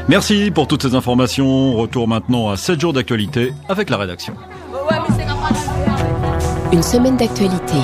Merci pour toutes ces informations. Retour maintenant à 7 jours d'actualité avec la rédaction. Une semaine d'actualité.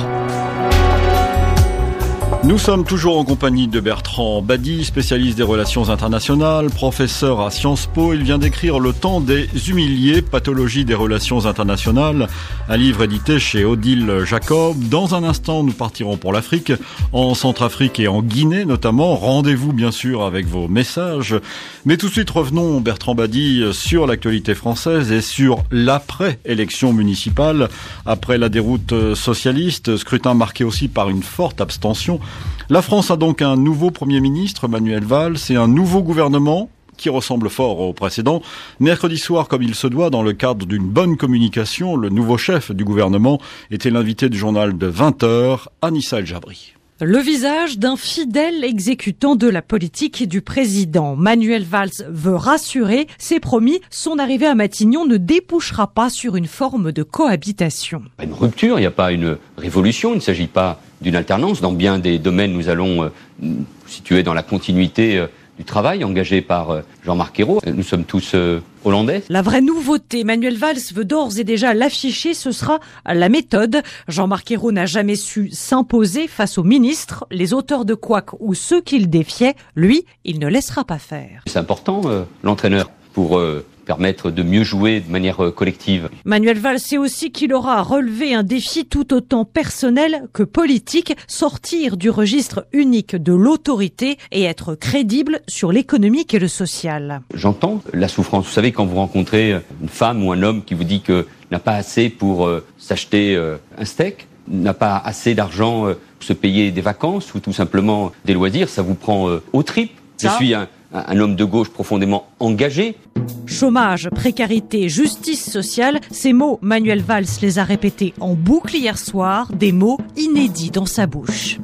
Nous sommes toujours en compagnie de Bertrand Badi, spécialiste des relations internationales, professeur à Sciences Po. Il vient d'écrire Le temps des humiliés, pathologie des relations internationales, un livre édité chez Odile Jacob. Dans un instant, nous partirons pour l'Afrique, en Centrafrique et en Guinée notamment. Rendez-vous bien sûr avec vos messages. Mais tout de suite, revenons, Bertrand Badi, sur l'actualité française et sur l'après-élection municipale. Après la déroute socialiste, scrutin marqué aussi par une forte abstention. La France a donc un nouveau Premier ministre, Manuel Valls, et un nouveau gouvernement qui ressemble fort au précédent. Mercredi soir, comme il se doit, dans le cadre d'une bonne communication, le nouveau chef du gouvernement était l'invité du journal de 20h, Anissa El Jabri. Le visage d'un fidèle exécutant de la politique du président. Manuel Valls veut rassurer, c'est promis, son arrivée à Matignon ne débouchera pas sur une forme de cohabitation. Une rupture, il n'y a pas une révolution, il ne s'agit pas d'une alternance. Dans bien des domaines, nous allons situer dans la continuité du travail engagé par Jean-Marc Ayrault. Nous sommes tous hollandais. La vraie nouveauté, Manuel Valls veut d'ores et déjà l'afficher, ce sera la méthode. Jean-Marc Ayrault n'a jamais su s'imposer face aux ministres, les auteurs de couac ou ceux qu'il défiait. Lui, il ne laissera pas faire. C'est important, l'entraîneur, pour permettre de mieux jouer de manière collective. Manuel Valls sait aussi qu'il aura à relever un défi tout autant personnel que politique, sortir du registre unique de l'autorité et être crédible sur l'économique et le social. J'entends la souffrance. Vous savez, quand vous rencontrez une femme ou un homme qui vous dit que n'a pas assez pour s'acheter un steak, n'a pas assez d'argent pour se payer des vacances ou tout simplement des loisirs, ça vous prend aux tripes. Je suis un homme de gauche profondément engagé. Chômage, précarité, justice sociale, ces mots, Manuel Valls les a répétés en boucle hier soir, des mots inédits dans sa bouche.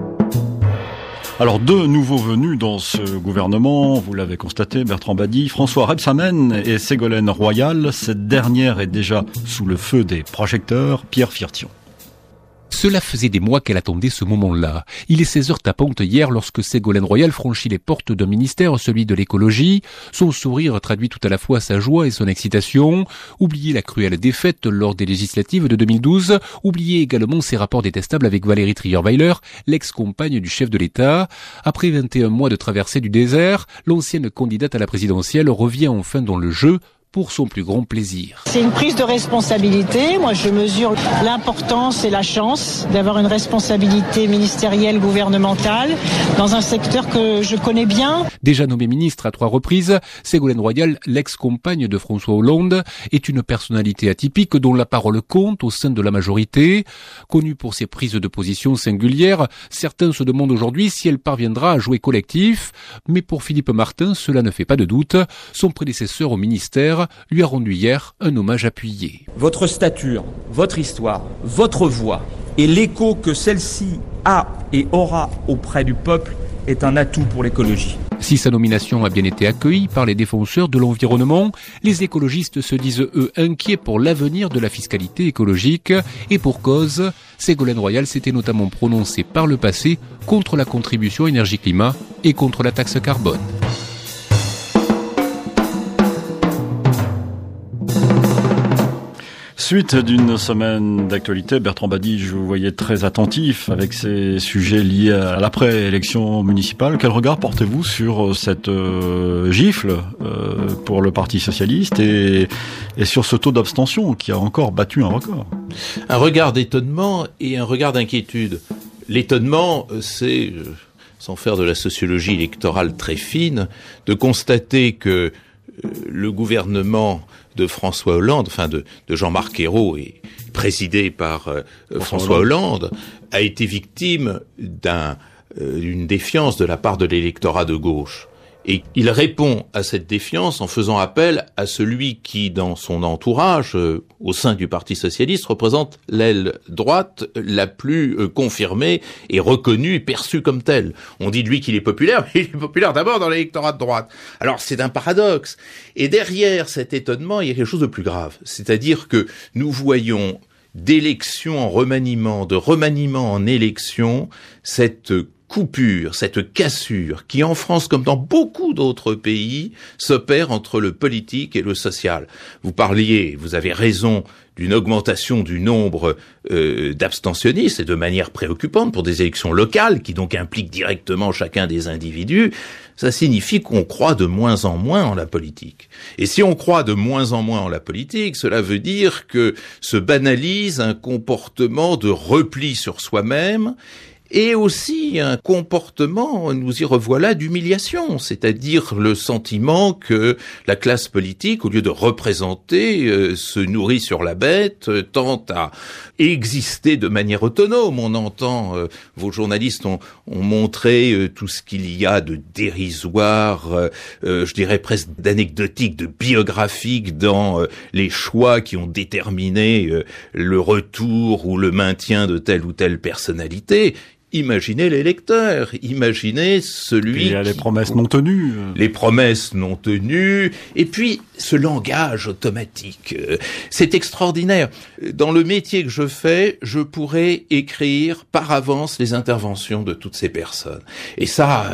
Alors, deux nouveaux venus dans ce gouvernement, vous l'avez constaté, Bertrand Badi, François Rebsamen et Ségolène Royal. Cette dernière est déjà sous le feu des projecteurs. Pierre Firtion. Cela faisait des mois qu'elle attendait ce moment-là. Il est 16h tapantes hier lorsque Ségolène Royal franchit les portes d'un ministère, celui de l'écologie. Son sourire traduit tout à la fois sa joie et son excitation. Oubliez la cruelle défaite lors des législatives de 2012. Oubliez également ses rapports détestables avec Valérie Trierweiler, l'ex-compagne du chef de l'État. Après 21 mois de traversée du désert, l'ancienne candidate à la présidentielle revient enfin dans le jeu, pour son plus grand plaisir. C'est une prise de responsabilité. Moi, je mesure l'importance et la chance d'avoir une responsabilité ministérielle, gouvernementale, dans un secteur que je connais bien. Déjà nommée ministre à 3 reprises, Ségolène Royal, l'ex-compagne de François Hollande, est une personnalité atypique dont la parole compte au sein de la majorité. Connue pour ses prises de position singulières, certains se demandent aujourd'hui si elle parviendra à jouer collectif. Mais pour Philippe Martin, cela ne fait pas de doute. Son prédécesseur au ministère lui a rendu hier un hommage appuyé. Votre stature, votre histoire, votre voix et l'écho que celle-ci a et aura auprès du peuple est un atout pour l'écologie. Si sa nomination a bien été accueillie par les défenseurs de l'environnement, les écologistes se disent eux inquiets pour l'avenir de la fiscalité écologique. Et pour cause, Ségolène Royal s'était notamment prononcée par le passé contre la contribution énergie-climat et contre la taxe carbone. Suite d'une semaine d'actualité, Bertrand Badi, je vous voyais très attentif avec ces sujets liés à l'après-élection municipale. Quel regard portez-vous sur cette gifle pour le Parti socialiste et sur ce taux d'abstention qui a encore battu un record? Un regard d'étonnement et un regard d'inquiétude. L'étonnement, c'est, sans faire de la sociologie électorale très fine, de constater que le gouvernement de François Hollande, enfin de Jean-Marc Ayrault et présidé par François Hollande, a été victime d'une défiance de la part de l'électorat de gauche. Et il répond à cette défiance en faisant appel à celui qui, dans son entourage, au sein du Parti socialiste, représente l'aile droite la plus confirmée et reconnue et perçue comme telle. On dit de lui qu'il est populaire, mais il est populaire d'abord dans l'électorat de droite. Alors c'est un paradoxe. Et derrière cet étonnement, il y a quelque chose de plus grave. C'est-à-dire que nous voyons d'élection en remaniement, de remaniement en élection, cette coupure, cette cassure qui en France comme dans beaucoup d'autres pays s'opère entre le politique et le social. Vous avez raison, d'une augmentation du nombre d'abstentionnistes et de manière préoccupante pour des élections locales qui donc impliquent directement chacun des individus. Ça signifie qu'on croit de moins en moins en la politique. Et si on croit de moins en moins en la politique, cela veut dire que se banalise un comportement de repli sur soi-même et aussi un comportement, nous y revoilà, d'humiliation, c'est-à-dire le sentiment que la classe politique, au lieu de représenter, se nourrit sur la bête, tente à exister de manière autonome. On entend, vos journalistes ont montré tout ce qu'il y a de dérisoire, je dirais presque d'anecdotique, de biographique dans les choix qui ont déterminé le retour ou le maintien de telle ou telle personnalité. Imaginez les lecteurs, imaginez celui qui a les promesses non tenues. Les promesses non tenues, et puis ce langage automatique. C'est extraordinaire. Dans le métier que je fais, je pourrais écrire par avance les interventions de toutes ces personnes. Et ça,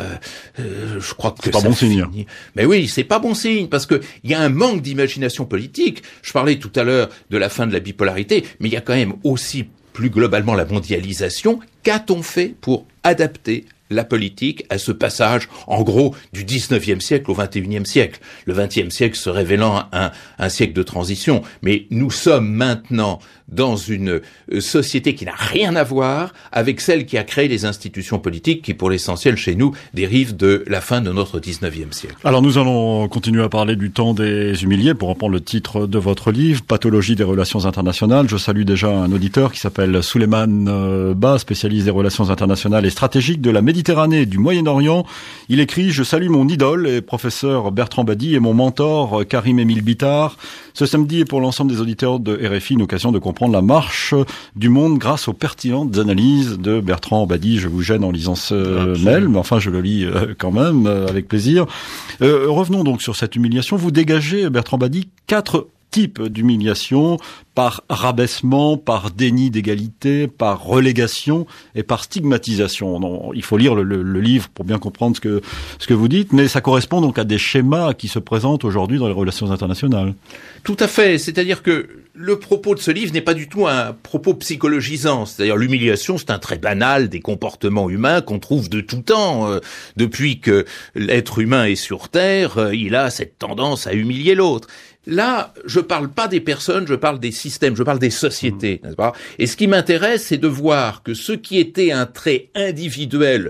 je crois que c'est pas bon signe. Mais oui, c'est pas bon signe, parce que il y a un manque d'imagination politique. Je parlais tout à l'heure de la fin de la bipolarité, mais il y a quand même aussi plus globalement la mondialisation. Qu'a-t-on fait pour adapter la politique à ce passage, en gros, du 19e siècle au 21e siècle? Le 20e siècle se révélant un siècle de transition. Mais nous sommes maintenant dans une société qui n'a rien à voir avec celle qui a créé les institutions politiques qui, pour l'essentiel, chez nous, dérivent de la fin de notre 19e siècle. Alors nous allons continuer à parler du temps des humiliés, pour reprendre le titre de votre livre, Pathologie des relations internationales. Je salue déjà un auditeur qui s'appelle Souleymane Ba, spécialiste des relations internationales et stratégiques de la Méditerranée et du Moyen-Orient. Il écrit « Je salue mon idole et professeur Bertrand Badi et mon mentor Karim Émile Bittard. Ce samedi est pour l'ensemble des auditeurs de RFI une occasion de comprendre la marche du monde grâce aux pertinentes analyses de Bertrand Badi. » Je vous gêne en lisant ce mail, mais enfin je le lis quand même avec plaisir. Revenons donc sur cette humiliation. Vous dégagez, Bertrand Badi, 4 types d'humiliation: par rabaissement, par déni d'égalité, par relégation et par stigmatisation. Non, il faut lire le livre pour bien comprendre ce que vous dites, mais ça correspond donc à des schémas qui se présentent aujourd'hui dans les relations internationales. Tout à fait, c'est-à-dire que le propos de ce livre n'est pas du tout un propos psychologisant, c'est-à-dire l'humiliation, c'est un trait banal des comportements humains qu'on trouve de tout temps. Depuis que l'être humain est sur Terre, il a cette tendance à humilier l'autre. Là, je parle pas des personnes, je parle des systèmes, je parle des sociétés, n'est-ce pas? Et ce qui m'intéresse, c'est de voir que ce qui était un trait individuel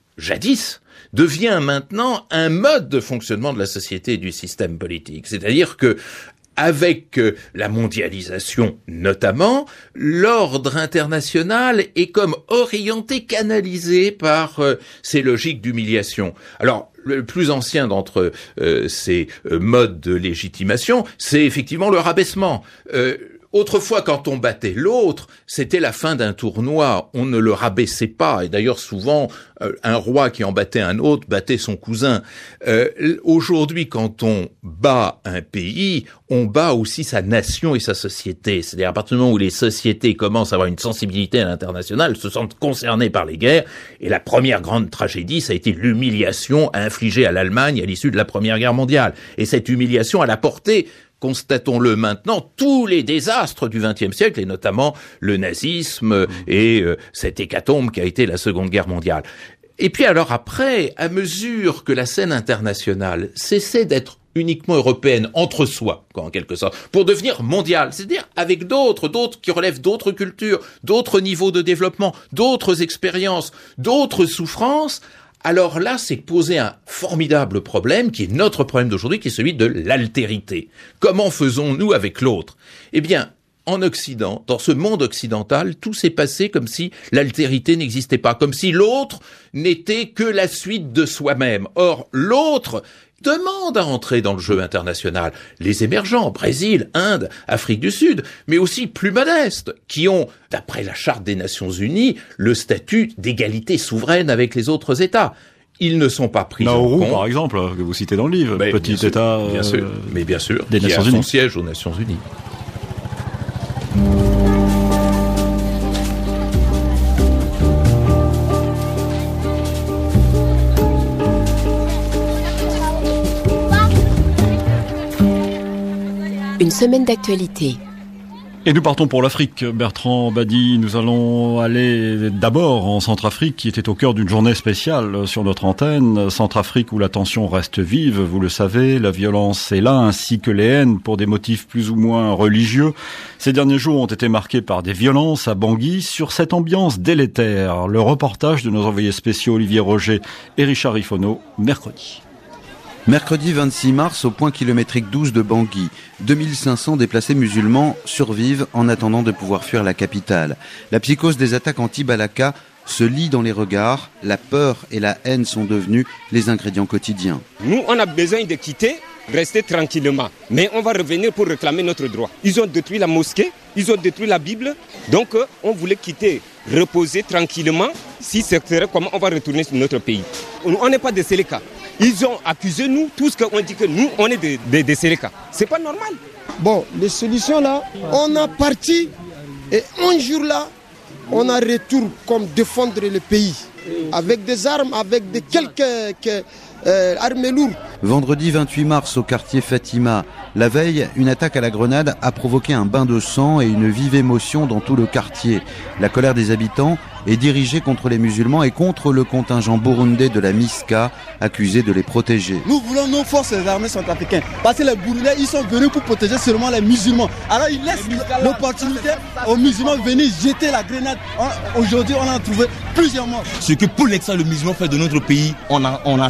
jadis devient maintenant un mode de fonctionnement de la société et du système politique. C'est-à-dire que avec la mondialisation notamment, l'ordre international est comme orienté, canalisé par ces logiques d'humiliation. Alors, le plus ancien d'entre ces modes de légitimation, c'est effectivement le rabaissement. Autrefois, quand on battait l'autre, c'était la fin d'un tournoi. On ne le rabaissait pas. Et d'ailleurs, souvent, un roi qui en battait un autre battait son cousin. Aujourd'hui, quand on bat un pays, on bat aussi sa nation et sa société. C'est-à-dire, à partir du moment où les sociétés commencent à avoir une sensibilité à l'international, se sentent concernées par les guerres. Et la première grande tragédie, ça a été l'humiliation infligée à l'Allemagne à l'issue de la Première Guerre mondiale. Et cette humiliation, elle a porté, constatons-le maintenant, tous les désastres du XXe siècle, et notamment le nazisme et cette hécatombe qui a été la Seconde Guerre mondiale. Et puis alors après, à mesure que la scène internationale cessait d'être uniquement européenne, entre soi, en quelque sorte, pour devenir mondiale, c'est-à-dire avec d'autres qui relèvent d'autres cultures, d'autres niveaux de développement, d'autres expériences, d'autres souffrances, alors là, c'est posé un formidable problème, qui est notre problème d'aujourd'hui, qui est celui de l'altérité. Comment faisons-nous avec l'autre? Eh bien, en Occident, dans ce monde occidental, tout s'est passé comme si l'altérité n'existait pas, comme si l'autre n'était que la suite de soi-même. Or, l'autre demande à entrer dans le jeu international. Les émergents, Brésil, Inde, Afrique du Sud, mais aussi plus modestes, qui ont, d'après la Charte des Nations Unies, le statut d'égalité souveraine avec les autres États. Ils ne sont pas pris en compte. par exemple, que vous citez dans le livre, petit État bien sûr, mais bien sûr, des Nations Unies. Son siège aux Nations Unies. Une semaine d'actualité. Et nous partons pour l'Afrique. Bertrand Badi, nous allons aller d'abord en Centrafrique, qui était au cœur d'une journée spéciale sur notre antenne. Centrafrique où la tension reste vive, vous le savez, la violence est là, ainsi que les haines pour des motifs plus ou moins religieux. Ces derniers jours ont été marqués par des violences à Bangui. Sur cette ambiance délétère, le reportage de nos envoyés spéciaux Olivier Roger et Richard Ifono, mercredi. Mercredi 26 mars, au point kilométrique 12 de Bangui, 2500 déplacés musulmans survivent en attendant de pouvoir fuir la capitale. La psychose des attaques anti-Balaka se lit dans les regards. La peur et la haine sont devenus les ingrédients quotidiens. Nous, on a besoin de quitter, rester tranquillement. Mais on va revenir pour réclamer notre droit. Ils ont détruit la mosquée, ils ont détruit la Bible. Donc, on voulait quitter, reposer tranquillement. Si c'est vrai, comment on va retourner sur notre pays? On n'est pas des Séléka. Ils ont accusé nous, tout ce qu'on dit que nous, on est des Séléka. C'est pas normal. Bon, les solutions là, on a parti et un jour là, on a retour comme défendre le pays. Avec des armes, avec quelques armées lourdes. Vendredi 28 mars au quartier Fatima. La veille, une attaque à la grenade a provoqué un bain de sang et une vive émotion dans tout le quartier. La colère des habitants est dirigée contre les musulmans et contre le contingent burundais de la MISCA, accusé de les protéger. Nous voulons nos forces armées centrafricaines, parce que les Burundais, ils sont venus pour protéger seulement les musulmans. Alors ils laissent l'opportunité aux musulmans de venir jeter la grenade. Aujourd'hui, on a trouvé plusieurs morts. Ce que pour l'exemple le musulman fait de notre pays, on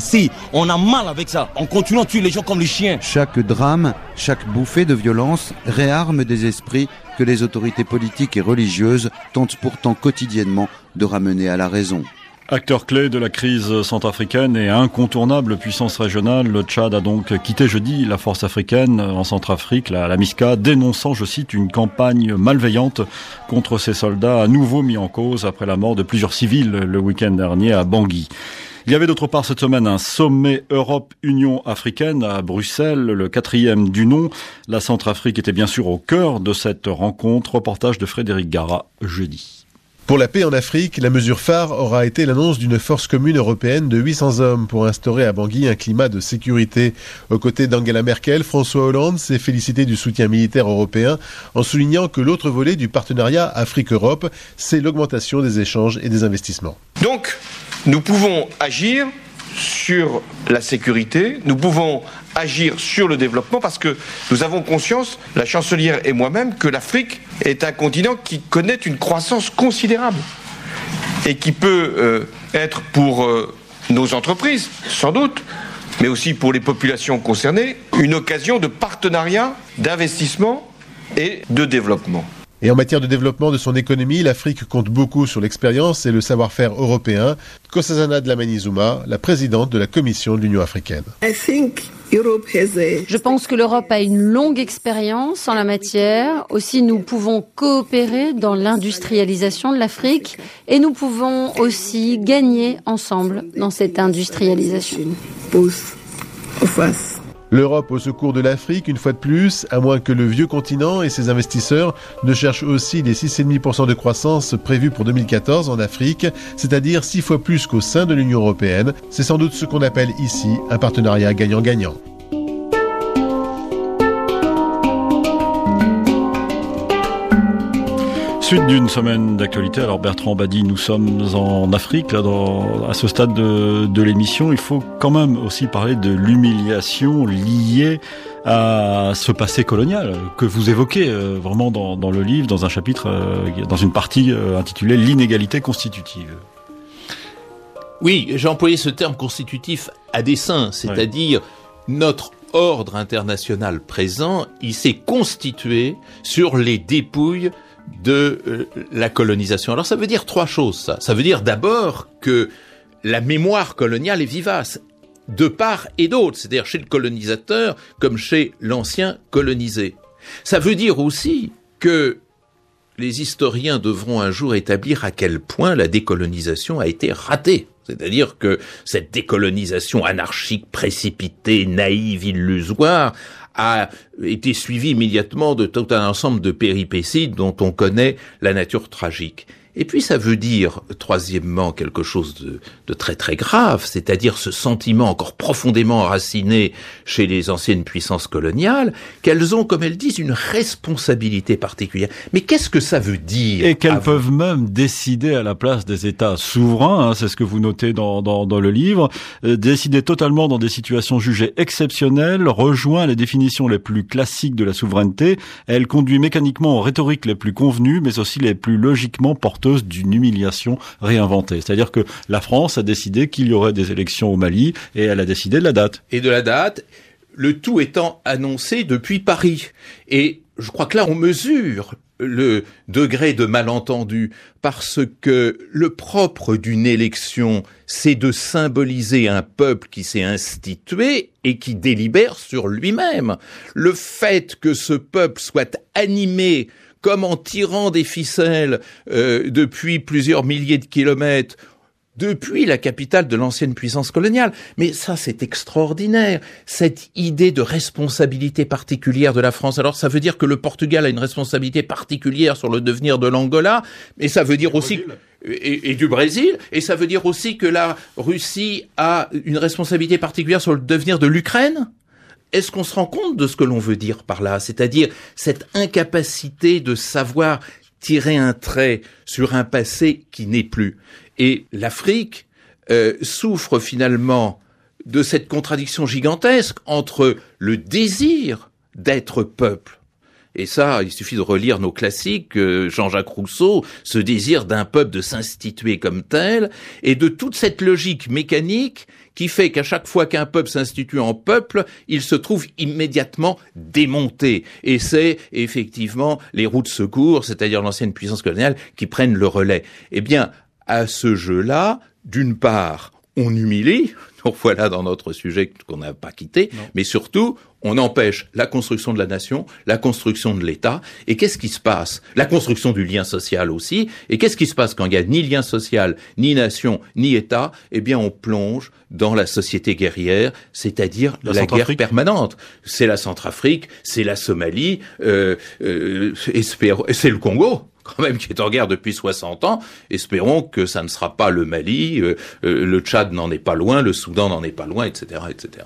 a mal avec ça. On continue à tuer les gens comme les chiens. Chaque drame, chaque bouffée de violence réarme des esprits que les autorités politiques et religieuses tentent pourtant quotidiennement de ramener à la raison. Acteur clé de la crise centrafricaine et incontournable puissance régionale, le Tchad a donc quitté jeudi la force africaine en Centrafrique, la MISCA, dénonçant, je cite, une campagne malveillante contre ses soldats à nouveau mis en cause après la mort de plusieurs civils le week-end dernier à Bangui. Il y avait d'autre part cette semaine un sommet Europe-Union africaine à Bruxelles, le 4e du nom. La Centrafrique était bien sûr au cœur de cette rencontre. Reportage de Frédéric Gara, jeudi. Pour la paix en Afrique, la mesure phare aura été l'annonce d'une force commune européenne de 800 hommes pour instaurer à Bangui un climat de sécurité. Aux côtés d'Angela Merkel, François Hollande s'est félicité du soutien militaire européen en soulignant que l'autre volet du partenariat Afrique-Europe, c'est l'augmentation des échanges et des investissements. Donc, nous pouvons agir sur la sécurité, nous pouvons agir sur le développement parce que nous avons conscience, la chancelière et moi-même, que l'Afrique est un continent qui connaît une croissance considérable et qui peut être pour nos entreprises, sans doute, mais aussi pour les populations concernées, une occasion de partenariat, d'investissement et de développement. Et en matière de développement de son économie, l'Afrique compte beaucoup sur l'expérience et le savoir-faire européen. Nkosazana Dlamini-Zuma, la présidente de la Commission de l'Union africaine. Je pense que l'Europe a une longue expérience en la matière. Aussi, nous pouvons coopérer dans l'industrialisation de l'Afrique et nous pouvons aussi gagner ensemble dans cette industrialisation. L'Europe au secours de l'Afrique, une fois de plus, à moins que le vieux continent et ses investisseurs ne cherchent aussi les 6,5% de croissance prévus pour 2014 en Afrique, c'est-à-dire 6 fois plus qu'au sein de l'Union européenne. C'est sans doute ce qu'on appelle ici un partenariat gagnant-gagnant. Suite d'une semaine d'actualité. Alors Bertrand Badi, nous sommes en Afrique, là, à ce stade de l'émission. Il faut quand même aussi parler de l'humiliation liée à ce passé colonial que vous évoquez vraiment dans le livre, dans un chapitre, dans une partie intitulée « L'inégalité constitutive ». Oui, j'ai employé ce terme constitutif à dessein, c'est-à-dire notre ordre international présent, il s'est constitué sur les dépouilles de la colonisation. Alors ça veut dire 3 choses, ça. Ça veut dire d'abord que la mémoire coloniale est vivace, de part et d'autre, c'est-à-dire chez le colonisateur comme chez l'ancien colonisé. Ça veut dire aussi que les historiens devront un jour établir à quel point la décolonisation a été ratée. C'est-à-dire que cette décolonisation anarchique, précipitée, naïve, illusoire, a été suivie immédiatement de tout un ensemble de péripéties dont on connaît la nature tragique. Et puis ça veut dire, troisièmement, quelque chose de très très grave, c'est-à-dire ce sentiment encore profondément enraciné chez les anciennes puissances coloniales, qu'elles ont, comme elles disent, une responsabilité particulière. Mais qu'est-ce que ça veut dire? Et qu'elles peuvent même décider à la place des États souverains, c'est ce que vous notez dans le livre, décider totalement dans des situations jugées exceptionnelles, rejoint les définitions les plus classiques de la souveraineté. Elle conduit mécaniquement aux rhétoriques les plus convenues, mais aussi les plus logiquement porteuses d'une humiliation réinventée. C'est-à-dire que la France a décidé qu'il y aurait des élections au Mali et elle a décidé de la date. Et de la date, le tout étant annoncé depuis Paris. Et je crois que là, on mesure le degré de malentendu parce que le propre d'une élection, c'est de symboliser un peuple qui s'est institué et qui délibère sur lui-même. Le fait que ce peuple soit animé comme en tirant des ficelles depuis plusieurs milliers de kilomètres, depuis la capitale de l'ancienne puissance coloniale. Mais ça, c'est extraordinaire, cette idée de responsabilité particulière de la France. Alors, ça veut dire que le Portugal a une responsabilité particulière sur le devenir de l'Angola, mais ça veut dire aussi... Et du Brésil, et ça veut dire aussi que la Russie a une responsabilité particulière sur le devenir de l'Ukraine. Est-ce qu'on se rend compte de ce que l'on veut dire par là? C'est-à-dire cette incapacité de savoir tirer un trait sur un passé qui n'est plus. Et l'Afrique souffre finalement de cette contradiction gigantesque entre le désir d'être peuple. Et ça, il suffit de relire nos classiques, Jean-Jacques Rousseau, ce désir d'un peuple de s'instituer comme tel, et de toute cette logique mécanique qui fait qu'à chaque fois qu'un peuple s'institue en peuple, il se trouve immédiatement démonté. Et c'est effectivement les roues de secours, c'est-à-dire l'ancienne puissance coloniale, qui prennent le relais. Eh bien, à ce jeu-là, d'une part, on humilie, donc voilà dans notre sujet qu'on n'a pas quitté, mais surtout, on empêche la construction de la nation, la construction de l'État, et qu'est-ce qui se passe? La construction du lien social aussi, et qu'est-ce qui se passe quand il n'y a ni lien social, ni nation, ni État? Eh bien, on plonge dans la société guerrière, c'est-à-dire la guerre permanente. C'est la Centrafrique, c'est la Somalie, et c'est le Congo, quand même, qui est en guerre depuis 60 ans. Espérons que ça ne sera pas le Mali, le Tchad n'en est pas loin, le Soudan n'en est pas loin, etc., etc.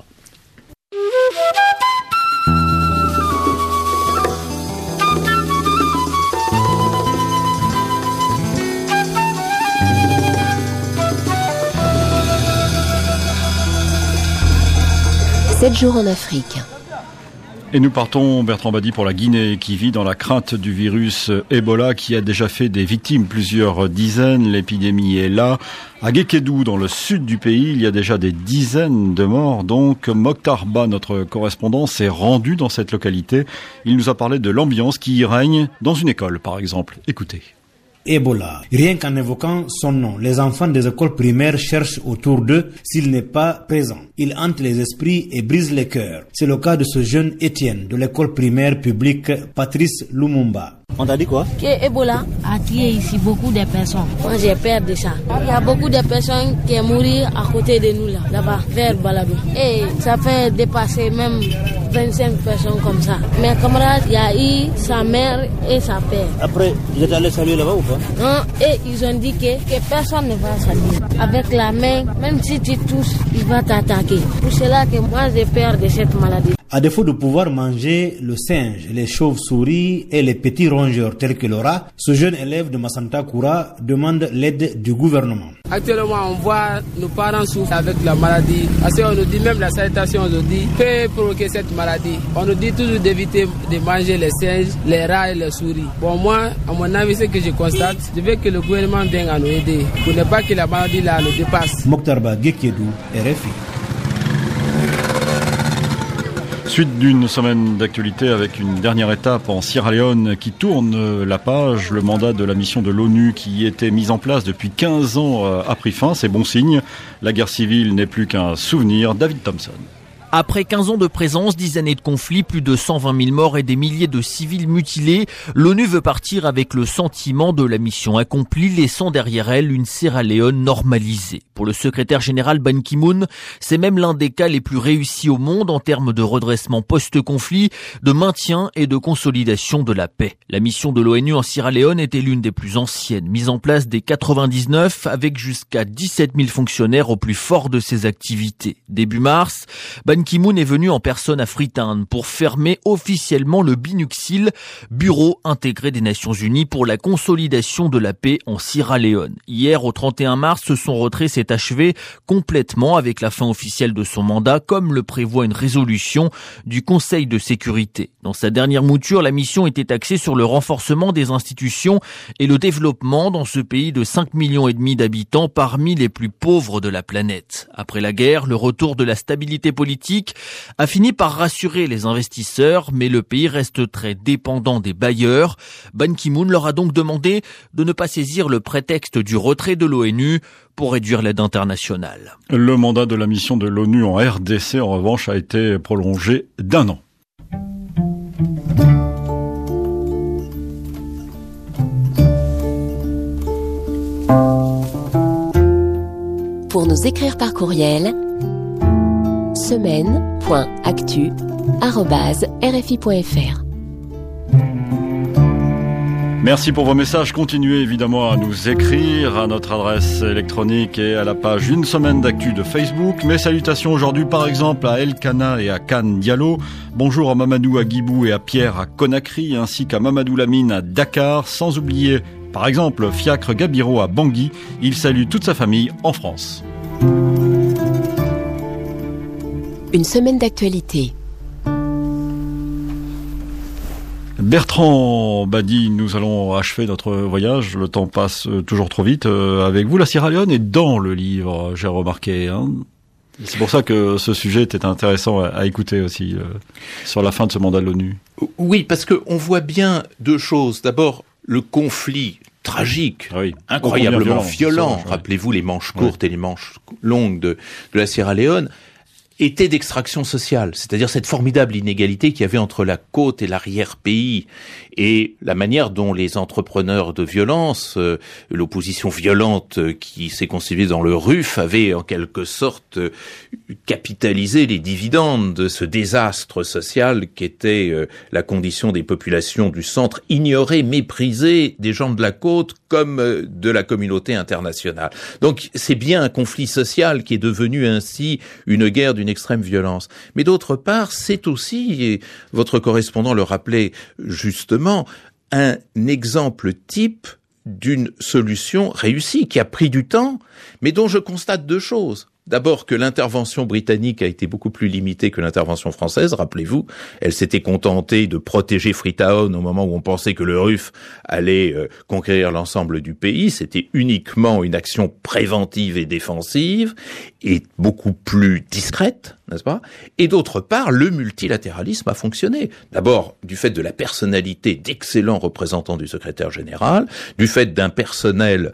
Sept jours en Afrique. Et nous partons, Bertrand Badi, pour la Guinée, qui vit dans la crainte du virus Ebola, qui a déjà fait des victimes, plusieurs dizaines. L'épidémie est là. À Guékédou, dans le sud du pays, il y a déjà des dizaines de morts. Donc, Mokhtar Ba, notre correspondant, s'est rendu dans cette localité. Il nous a parlé de l'ambiance qui y règne dans une école, par exemple. Écoutez. Ebola. Rien qu'en évoquant son nom, les enfants des écoles primaires cherchent autour d'eux s'il n'est pas présent. Il hante les esprits et brise les cœurs. C'est le cas de ce jeune Étienne de l'école primaire publique Patrice Lumumba. On t'a dit quoi? Que Ebola a tué ici beaucoup de personnes. Moi j'ai peur de ça. Il y a beaucoup de personnes qui sont mortes à côté de nous là-bas, vers Balado. Et ça fait dépasser même 25 personnes comme ça. Mes camarades, il y a eu sa mère et sa père. Après, vous êtes allé saluer là-bas ou pas? Non, et ils ont dit que personne ne va saluer. Avec la main, même si tu touches, il va t'attaquer. Pour cela que moi j'ai peur de cette maladie. À défaut de pouvoir manger le singe, les chauves-souris et les petits rongeurs tels que le rat, ce jeune élève de Massanta Koura demande l'aide du gouvernement. Actuellement, on voit nos parents souffrir avec la maladie. Parce qu'on nous dit même la sanitation aujourd'hui peut provoquer cette maladie. On nous dit toujours d'éviter de manger les singes, les rats et les souris. Bon, moi, à mon avis, ce que je constate, je veux que le gouvernement vienne à nous aider pour ne pas que la maladie là nous dépasse. Mokhtar Ba, Guékédou, RFI. Suite d'une semaine d'actualité avec une dernière étape en Sierra Leone qui tourne la page. Le mandat de la mission de l'ONU qui y était mise en place depuis 15 ans a pris fin, c'est bon signe. La guerre civile n'est plus qu'un souvenir. David Thompson. Après 15 ans de présence, 10 années de conflit, plus de 120 000 morts et des milliers de civils mutilés, l'ONU veut partir avec le sentiment de la mission accomplie, laissant derrière elle une Sierra Leone normalisée. Pour le secrétaire général Ban Ki-moon, c'est même l'un des cas les plus réussis au monde en termes de redressement post-conflit, de maintien et de consolidation de la paix. La mission de l'ONU en Sierra Leone était l'une des plus anciennes, mise en place dès 99 avec jusqu'à 17 000 fonctionnaires au plus fort de ses activités. Début mars, Ban Ki-moon est venu en personne à Freetown pour fermer officiellement le BINUXIL, Bureau intégré des Nations Unies pour la consolidation de la paix en Sierra Leone. Hier, au 31 mars, son retrait s'est achevé complètement avec la fin officielle de son mandat, comme le prévoit une résolution du Conseil de sécurité. Dans sa dernière mouture, la mission était axée sur le renforcement des institutions et le développement dans ce pays de 5,5 millions d'habitants parmi les plus pauvres de la planète. Après la guerre, le retour de la stabilité politique a fini par rassurer les investisseurs, mais le pays reste très dépendant des bailleurs. Ban Ki-moon leur a donc demandé de ne pas saisir le prétexte du retrait de l'ONU pour réduire l'aide internationale. Le mandat de la mission de l'ONU en RDC, en revanche, a été prolongé d'1 an. Pour nous écrire par courriel, semaine.actu@rfi.fr. Merci pour vos messages. Continuez évidemment à nous écrire à notre adresse électronique et à la page Une Semaine d'Actu de Facebook. Mes salutations aujourd'hui par exemple à Elkana et à Kane Diallo. Bonjour à Mamadou à Guibou et à Pierre à Conakry, ainsi qu'à Mamadou Lamine à Dakar, sans oublier par exemple Fiacre Gabiro à Bangui. Il salue toute sa famille en France. Une semaine d'actualité. Bertrand Badi, nous allons achever notre voyage. Le temps passe toujours trop vite avec vous. La Sierra Leone est dans le livre, j'ai remarqué. C'est pour ça que ce sujet était intéressant à écouter aussi sur la fin de ce mandat de l'ONU. Oui, parce qu'on voit bien deux choses. D'abord, le conflit tragique, incroyablement violent. Rappelez-vous les manches courtes et les manches longues de la Sierra Leone. Était d'extraction sociale, c'est-à-dire cette formidable inégalité qu'il y avait entre la côte et l'arrière-pays, et la manière dont les entrepreneurs de violence, l'opposition violente qui s'est constituée dans le RUF, avait en quelque sorte capitalisé les dividendes de ce désastre social qu'était la condition des populations du centre, ignorées, méprisées des gens de la côte comme de la communauté internationale. Donc c'est bien un conflit social qui est devenu ainsi une guerre d'une extrême violence. Mais d'autre part, c'est aussi, et votre correspondant le rappelait justement, un exemple type d'une solution réussie, qui a pris du temps, mais dont je constate deux choses. D'abord que l'intervention britannique a été beaucoup plus limitée que l'intervention française, rappelez-vous. Elle s'était contentée de protéger Freetown au moment où on pensait que le RUF allait conquérir l'ensemble du pays. C'était uniquement une action préventive et défensive, et beaucoup plus discrète, n'est-ce pas? Et d'autre part, le multilatéralisme a fonctionné. D'abord, du fait de la personnalité d'excellents représentants du secrétaire général, du fait d'un personnel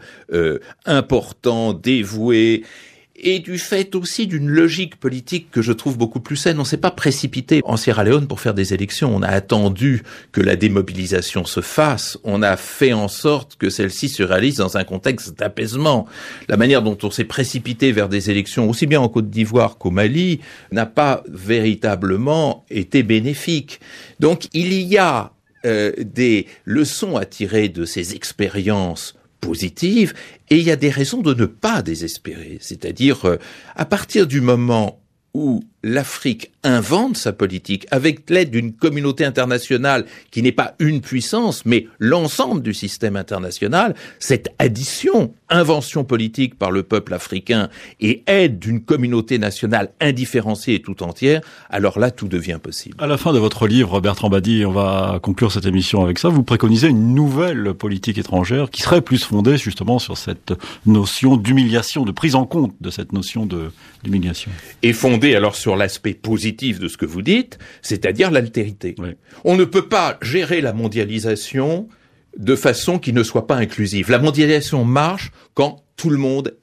important, dévoué, et du fait aussi d'une logique politique que je trouve beaucoup plus saine. On ne s'est pas précipité en Sierra Leone pour faire des élections. On a attendu que la démobilisation se fasse. On a fait en sorte que celle-ci se réalise dans un contexte d'apaisement. La manière dont on s'est précipité vers des élections, aussi bien en Côte d'Ivoire qu'au Mali, n'a pas véritablement été bénéfique. Donc il y a des leçons à tirer de ces expériences positives, et il y a des raisons de ne pas désespérer. C'est-à-dire, à partir du moment où l'Afrique invente sa politique avec l'aide d'une communauté internationale qui n'est pas une puissance, mais l'ensemble du système international, cette addition, invention politique par le peuple africain et aide d'une communauté nationale indifférenciée et tout entière, alors là, tout devient possible. À la fin de votre livre, Bertrand Badi, on va conclure cette émission avec ça, vous préconisez une nouvelle politique étrangère qui serait plus fondée justement sur cette notion d'humiliation, de prise en compte de cette notion d'humiliation. Et fondée alors sur l'aspect positif de ce que vous dites, c'est-à-dire l'altérité. Oui. On ne peut pas gérer la mondialisation de façon qui ne soit pas inclusive. La mondialisation marche quand tout le monde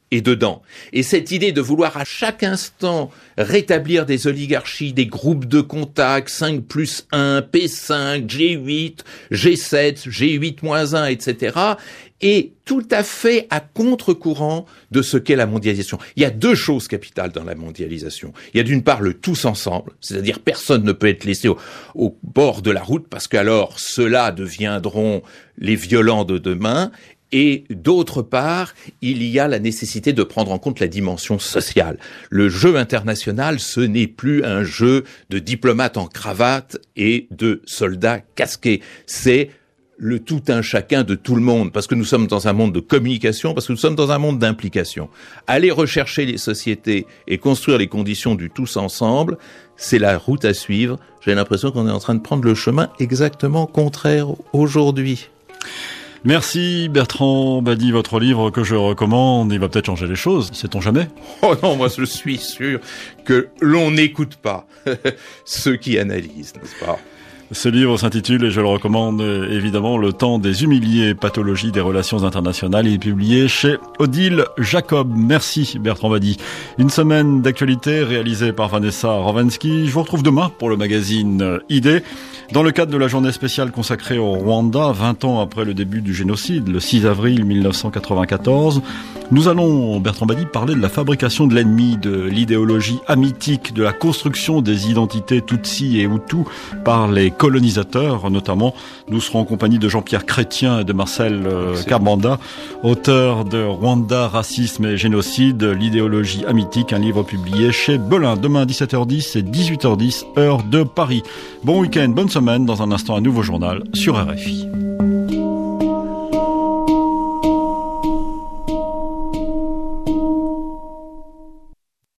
est dedans. Et cette idée de vouloir à chaque instant rétablir des oligarchies, des groupes de contacts, 5+1, P5, G8, G7, G8-1, etc., est tout à fait à contre-courant de ce qu'est la mondialisation. Il y a deux choses capitales dans la mondialisation. Il y a d'une part le tous ensemble, c'est-à-dire personne ne peut être laissé au bord de la route parce qu'alors ceux-là deviendront les violents de demain. Et d'autre part, il y a la nécessité de prendre en compte la dimension sociale. Le jeu international, ce n'est plus un jeu de diplomates en cravate et de soldats casqués. C'est le tout un chacun de tout le monde, parce que nous sommes dans un monde de communication, parce que nous sommes dans un monde d'implication. Aller rechercher les sociétés et construire les conditions du tous ensemble, c'est la route à suivre. J'ai l'impression qu'on est en train de prendre le chemin exactement contraire aujourd'hui. Merci Bertrand Badi, votre livre que je recommande, il va peut-être changer les choses, sait-on jamais? Oh non, moi je suis sûr que l'on n'écoute pas ceux qui analysent, n'est-ce pas? Ce livre s'intitule, et je le recommande évidemment, Le temps des humiliés, pathologie des relations internationales. Il est publié chez Odile Jacob. Merci Bertrand Badi. Une semaine d'actualité réalisée par Vanessa Rovensky. Je vous retrouve demain pour le magazine Idées. Dans le cadre de la journée spéciale consacrée au Rwanda, 20 ans après le début du génocide, le 6 avril 1994, nous allons, Bertrand Badi, parler de la fabrication de l'ennemi, de l'idéologie hamitique, de la construction des identités Tutsi et Hutu par les colonisateurs, notamment. Nous serons en compagnie de Jean-Pierre Chrétien et de Marcel Carbanda, auteurs de Rwanda, racisme et génocide, l'idéologie hamitique, un livre publié chez Belin. Demain 17h10 et 18h10, heure de Paris. Bon week-end, bonne semaine. Dans un instant, un nouveau journal sur RFI.